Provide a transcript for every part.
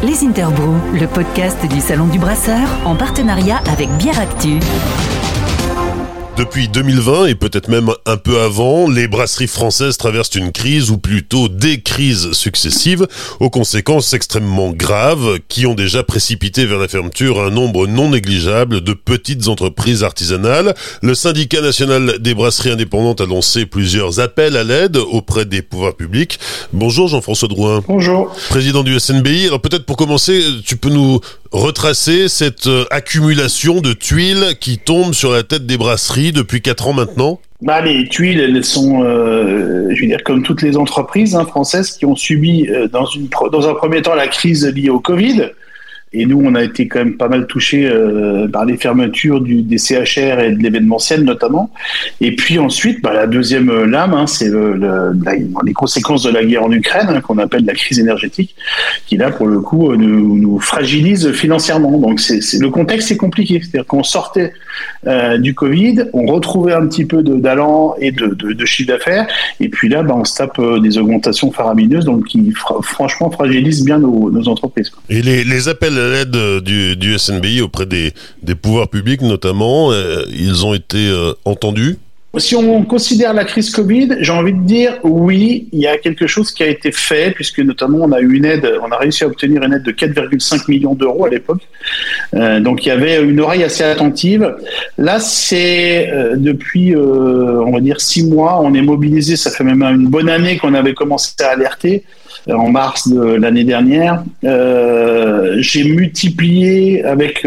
Les Interbrews, le podcast du Salon du Brasseur, en partenariat avec Bière Actu. Depuis 2020 et peut-être même un peu avant, les brasseries françaises traversent une crise ou plutôt des crises successives aux conséquences extrêmement graves qui ont déjà précipité vers la fermeture un nombre non négligeable de petites entreprises artisanales. Le syndicat national des brasseries indépendantes a lancé plusieurs appels à l'aide auprès des pouvoirs publics. Bonjour Jean-François Drouin. Bonjour. Président du SNBI. Alors peut-être pour commencer, tu peux nous retracer cette accumulation de tuiles qui tombent sur la tête des brasseries depuis 4 ans maintenant? Les tuiles, elles sont, comme toutes les entreprises françaises qui ont subi dans un premier temps la crise liée au Covid. Et nous, on a été quand même pas mal touchés par les fermetures des CHR et de l'événementiel notamment. Et puis ensuite, la deuxième lame, c'est les conséquences de la guerre en Ukraine, qu'on appelle la crise énergétique, qui là, pour le coup, nous fragilise financièrement. Donc le contexte est compliqué. C'est-à-dire qu'on sortait du Covid, on retrouvait un petit peu d'allant et de chiffre d'affaires. Et puis là, on se tape des augmentations faramineuses, donc qui franchement fragilisent bien nos entreprises. Et les appels à l'aide du SNBI auprès des pouvoirs publics notamment, ils ont été entendus? Si on considère la crise Covid, j'ai envie de dire oui, il y a quelque chose qui a été fait, puisque notamment on a réussi à obtenir une aide de 4,5 millions d'euros à l'époque. Donc il y avait une oreille assez attentive. Là, c'est depuis, on va dire 6 mois, on est mobilisé. Ça fait même une bonne année qu'on avait commencé à alerter. En mars de l'année dernière, j'ai multiplié avec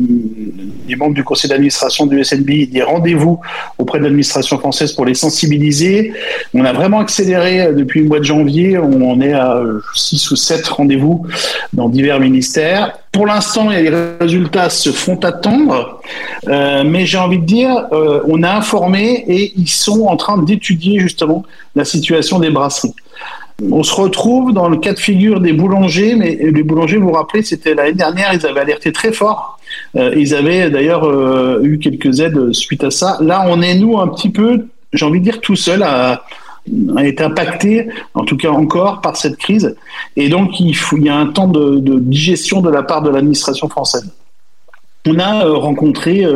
les membres du conseil d'administration du SNBI des rendez-vous auprès de l'administration française pour les sensibiliser. On a vraiment accéléré depuis le mois de janvier. On est à 6 ou 7 rendez-vous dans divers ministères. Pour l'instant, les résultats se font attendre, mais j'ai envie de dire, on a informé et ils sont en train d'étudier justement la situation des brasseries. On se retrouve dans le cas de figure des boulangers, mais les boulangers, vous vous rappelez, c'était l'année dernière, ils avaient alerté très fort. Ils avaient d'ailleurs eu quelques aides suite à ça. Là, on est, nous, un petit peu, j'ai envie de dire, tout seul à être impacté, en tout cas encore, par cette crise. Et donc, il y a un temps de digestion de la part de l'administration française. On a rencontré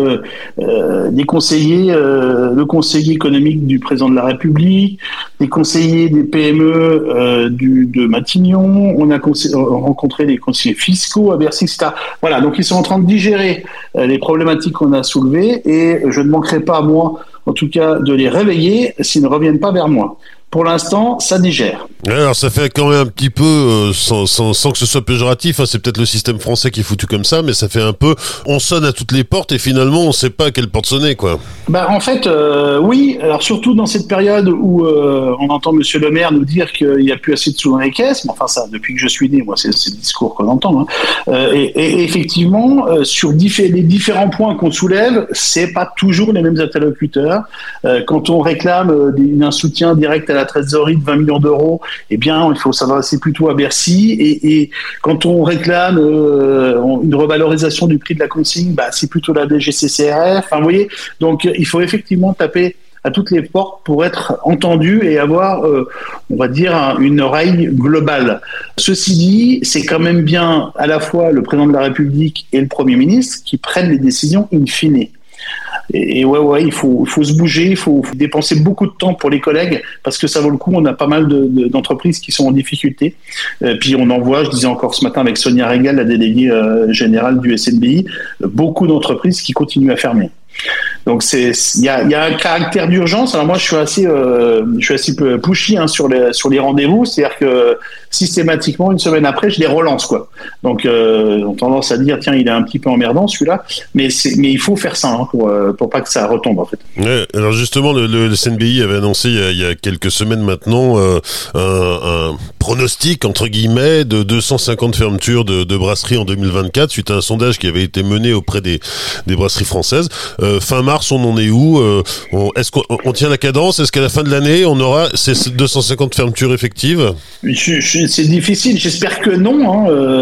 des conseillers, le conseiller économique du président de la République, des conseillers des PME de Matignon, on a rencontré des conseillers fiscaux à Bercy, etc. Voilà, donc ils sont en train de digérer les problématiques qu'on a soulevées et je ne manquerai pas, moi, en tout cas, de les réveiller s'ils ne reviennent pas vers moi. Pour l'instant, ça digère. Alors ça fait quand même un petit peu, sans que ce soit péjoratif, c'est peut-être le système français qui est foutu comme ça, mais ça fait un peu, on sonne à toutes les portes et finalement on ne sait pas à quelle porte sonner, quoi. En fait, oui, alors surtout dans cette période où on entend Monsieur le maire nous dire qu'il n'y a plus assez de sous dans les caisses, mais enfin ça, depuis que je suis né, moi c'est le discours qu'on entend. Et effectivement, sur les différents points qu'on soulève, c'est pas toujours les mêmes interlocuteurs. Quand on réclame un soutien direct à la trésorerie de 20 millions d'euros, eh bien, il faut s'adresser plutôt à Bercy. Et quand on réclame une revalorisation du prix de la consigne, c'est plutôt la DGCCRF. Enfin, vous voyez, donc il faut effectivement taper à toutes les portes pour être entendu et avoir, on va dire, une oreille globale. Ceci dit, c'est quand même bien à la fois le président de la République et le Premier ministre qui prennent les décisions in fine. Et ouais, il faut se bouger, il faut dépenser beaucoup de temps pour les collègues parce que ça vaut le coup. On a pas mal d'entreprises qui sont en difficulté. Puis on en voit, je disais encore ce matin avec Sonia Régal, la déléguée générale du SNBI, beaucoup d'entreprises qui continuent à fermer. Donc il y a un caractère d'urgence. Alors moi je suis assez pushy sur les rendez-vous, c'est-à-dire que systématiquement une semaine après je les relance, quoi. Donc on a tendance à dire tiens, il est un petit peu emmerdant celui-là, mais il faut faire ça pour pas que ça retombe en fait. Ouais, alors justement le SNBI avait annoncé il y a quelques semaines maintenant un pronostic entre guillemets de 250 fermetures de brasseries en 2024 suite à un sondage qui avait été mené auprès des brasseries françaises. Fin mars, on en est où? Est-ce qu'on tient la cadence? Est-ce qu'à la fin de l'année, on aura ces 250 fermetures effectives? C'est difficile. J'espère que non.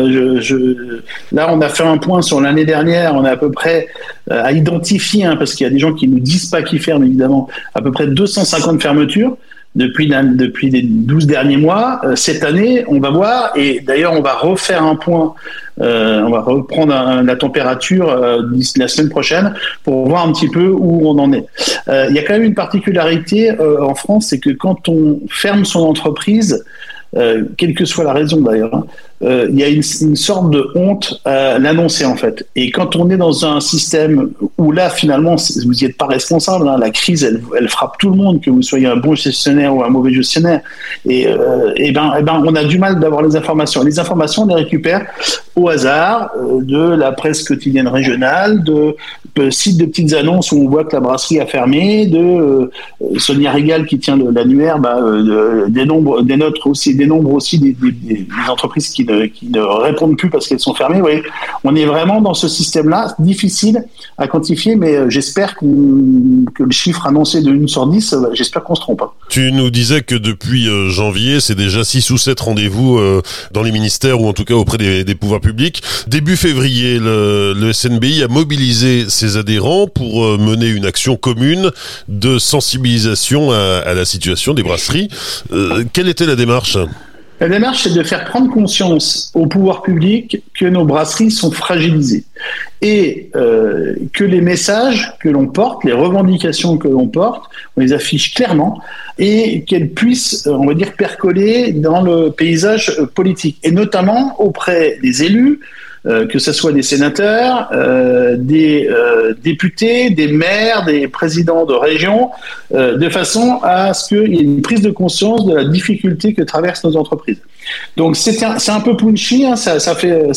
Là, on a fait un point sur l'année dernière. On est à peu près à identifier, parce qu'il y a des gens qui nous disent pas qui ferment, évidemment, à peu près 250 fermetures. depuis les 12 derniers mois. Cette année, on va voir, et d'ailleurs on va refaire un point, on va reprendre la température d'ici la semaine prochaine pour voir un petit peu où on en est. Il y a quand même une particularité en France, c'est que quand on ferme son entreprise, quelle que soit la raison d'ailleurs, il y a une sorte de honte à l'annoncer en fait. Et quand on est dans un système où là finalement vous n'y êtes pas responsable, la crise elle frappe tout le monde, que vous soyez un bon gestionnaire ou un mauvais gestionnaire, et ben on a du mal d'avoir les informations. Les informations on les récupère au hasard de la presse quotidienne régionale, de sites de petites annonces où on voit que la brasserie a fermé, de Sonia Régal qui tient l'annuaire, des nombres aussi des entreprises qui ne répondent plus parce qu'elles sont fermées. Vous voyez, on est vraiment dans ce système-là, difficile à quantifier, mais j'espère que le chiffre annoncé de 1 sur 10, j'espère qu'on se trompe. Tu nous disais que depuis janvier, c'est déjà 6 ou 7 rendez-vous dans les ministères ou en tout cas auprès des pouvoirs publics. Début février, le SNBI a mobilisé ses adhérents pour mener une action commune de sensibilisation à la situation des brasseries. Quelle était la démarche ? La démarche, c'est de faire prendre conscience au pouvoir public que nos brasseries sont fragilisées et que les messages que l'on porte, les revendications que l'on porte, on les affiche clairement et qu'elles puissent, on va dire, percoler dans le paysage politique et notamment auprès des élus, que ce soit des sénateurs, des députés, des maires, des présidents de région, de façon à ce qu'il y ait une prise de conscience de la difficulté que traversent nos entreprises. Donc c'est un peu punchy, hein, ça fait,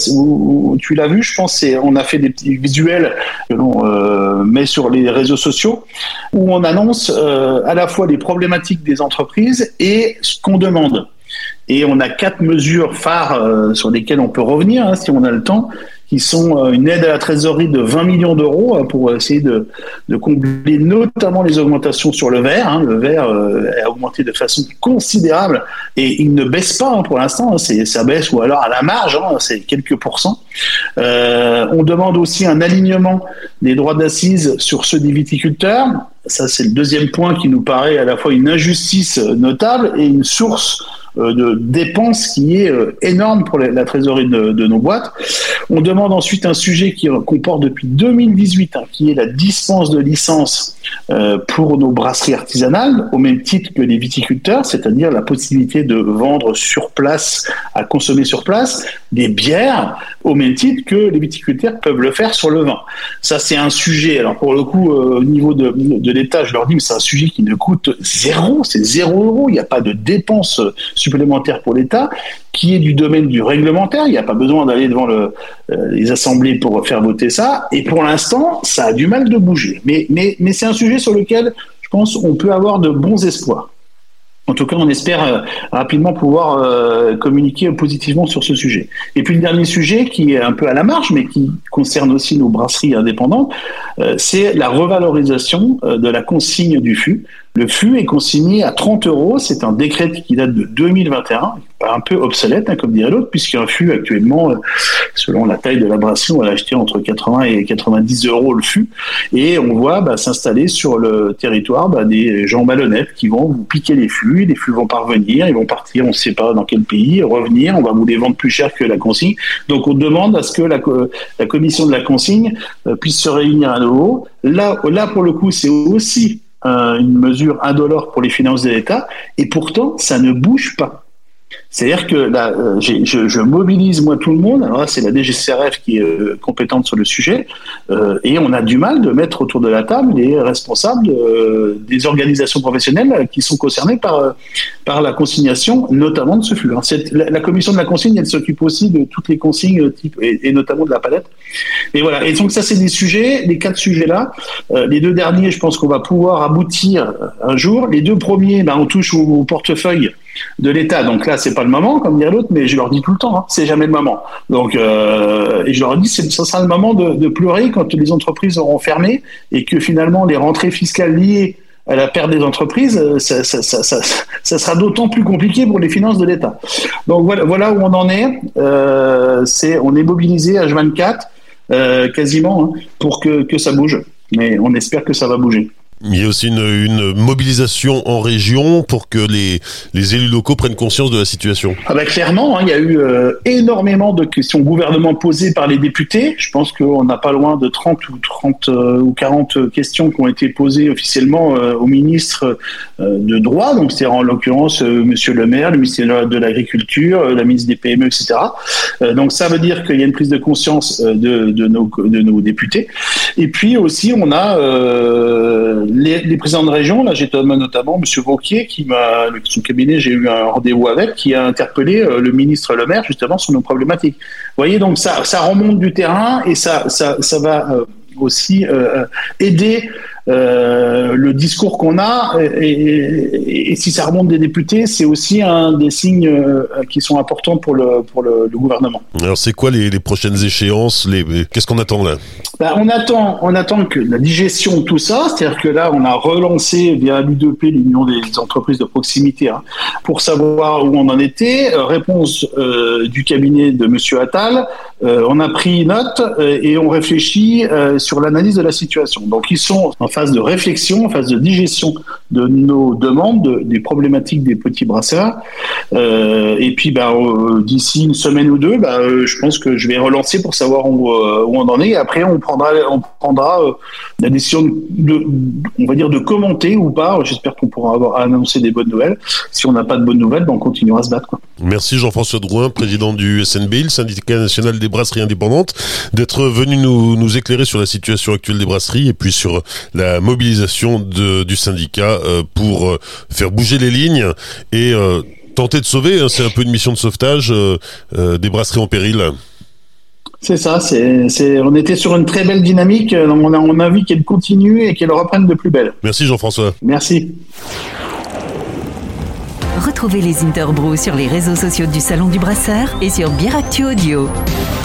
tu l'as vu, je pense, on a fait des petits visuels que l'on met sur les réseaux sociaux où on annonce à la fois les problématiques des entreprises et ce qu'on demande. Et on a 4 mesures phares sur lesquelles on peut revenir, si on a le temps, qui sont une aide à la trésorerie de 20 millions d'euros pour essayer de combler notamment les augmentations sur le verre. Le verre a augmenté de façon considérable et il ne baisse pas pour l'instant, ça baisse ou alors à la marge, c'est quelques pourcents. On demande aussi un alignement des droits d'assises sur ceux des viticulteurs. Ça, c'est le deuxième point qui nous paraît à la fois une injustice notable et une source de dépenses qui est énorme pour la trésorerie de nos boîtes. On demande ensuite un sujet qu'on porte depuis 2018, qui est la dispense de licence pour nos brasseries artisanales, au même titre que les viticulteurs, c'est-à-dire la possibilité de vendre sur place, à consommer sur place, des bières, au même titre que les viticulteurs peuvent le faire sur le vin. Ça, c'est un sujet, alors pour le coup, au niveau de l'État, je leur dis, mais c'est un sujet qui ne coûte zéro, c'est 0 €, il n'y a pas de dépenses supplémentaires pour l'État, qui est du domaine du réglementaire, il n'y a pas besoin d'aller devant les assemblées pour faire voter ça, et pour l'instant, ça a du mal de bouger. Mais c'est un sujet sur lequel, je pense, on peut avoir de bons espoirs. En tout cas, on espère rapidement pouvoir communiquer positivement sur ce sujet. Et puis le dernier sujet, qui est un peu à la marge, mais qui concerne aussi nos brasseries indépendantes, c'est la revalorisation de la consigne du fût. Le fût est consigné à 30 €. C'est un décret qui date de 2021, un peu obsolète, comme dirait l'autre, puisqu'un fût actuellement, selon la taille de la brasserie, on va l'acheter entre 80 et 90 € le fût. Et on voit s'installer sur le territoire des gens malhonnêtes qui vont vous piquer les fûts vont parvenir, ils vont partir, on ne sait pas dans quel pays, revenir, on va vous les vendre plus cher que la consigne. Donc on demande à ce que la commission de la consigne puisse se réunir à nouveau. Là pour le coup, c'est aussi une mesure indolore pour les finances de l'État, et pourtant ça ne bouge pas. C'est-à-dire que là, je mobilise moi tout le monde. Alors là, c'est la DGCCRF qui est compétente sur le sujet, et on a du mal de mettre autour de la table les responsables des organisations professionnelles qui sont concernées par la consignation, notamment de ce flux. La commission de la consigne, elle s'occupe aussi de toutes les consignes type et notamment de la palette. Et voilà. Et donc ça, c'est des sujets, les 4 sujets-là. Les 2 derniers, je pense qu'on va pouvoir aboutir un jour. Les 2 premiers, on touche au portefeuille de l'État. Donc là, c'est pas le moment, comme dirait l'autre, mais je leur dis tout le temps, c'est jamais le moment. Donc, et je leur dis, ça sera le moment de pleurer quand les entreprises auront fermé et que finalement les rentrées fiscales liées à la perte des entreprises, ça sera d'autant plus compliqué pour les finances de l'État. Donc voilà où on en est. On est mobilisé H24 quasiment pour que ça bouge. Mais on espère que ça va bouger. Il y a aussi une mobilisation en région pour que les élus locaux prennent conscience de la situation. Clairement, il y a eu énormément de questions au gouvernement posées par les députés. Je pense qu'on n'a pas loin de 30 ou 40 questions qui ont été posées officiellement au ministre de droit, donc c'est en l'occurrence Monsieur le maire, le ministère de l'Agriculture, la ministre des PME, etc. Donc ça veut dire qu'il y a une prise de conscience de nos députés. Et puis aussi, on a les présidents de région. Là, j'ai notamment Monsieur Vauquier, son cabinet, j'ai eu un rendez-vous avec, qui a interpellé le ministre Le Maire justement sur nos problématiques. Vous voyez, donc ça remonte du terrain et ça va aussi aider le discours qu'on a, et si ça remonte des députés, c'est aussi un des signes qui sont importants pour le gouvernement. Alors c'est quoi les prochaines échéances, qu'est-ce qu'on attend là? On attend que la digestion de tout ça, c'est-à-dire que là on a relancé via l'U2P, l'Union des entreprises de proximité, pour savoir où on en était. Réponse du cabinet de Monsieur Attal, on a pris note et on réfléchit sur l'analyse de la situation. Donc ils sont en phase de réflexion, en phase de digestion de nos demandes, des problématiques des petits brasseurs. Et puis d'ici une semaine ou deux, je pense que je vais relancer pour savoir où on en est. Et après, on prendra la décision de commenter ou pas. J'espère qu'on pourra annoncer des bonnes nouvelles. Si on n'a pas de bonnes nouvelles, on continuera à se battre, quoi. Merci Jean-François Drouin, président du SNB, le syndicat national des brasseries indépendantes, d'être venu nous éclairer sur la situation actuelle des brasseries et puis sur la mobilisation du syndicat pour faire bouger les lignes et tenter de sauver, c'est un peu une mission de sauvetage des brasseries en péril. C'est ça, on était sur une très belle dynamique, on a envie qu'elle continue et qu'elle reprenne de plus belle. Merci Jean-François. Merci. Retrouvez les Interbrews sur les réseaux sociaux du Salon du Brasseur et sur Biractu Audio.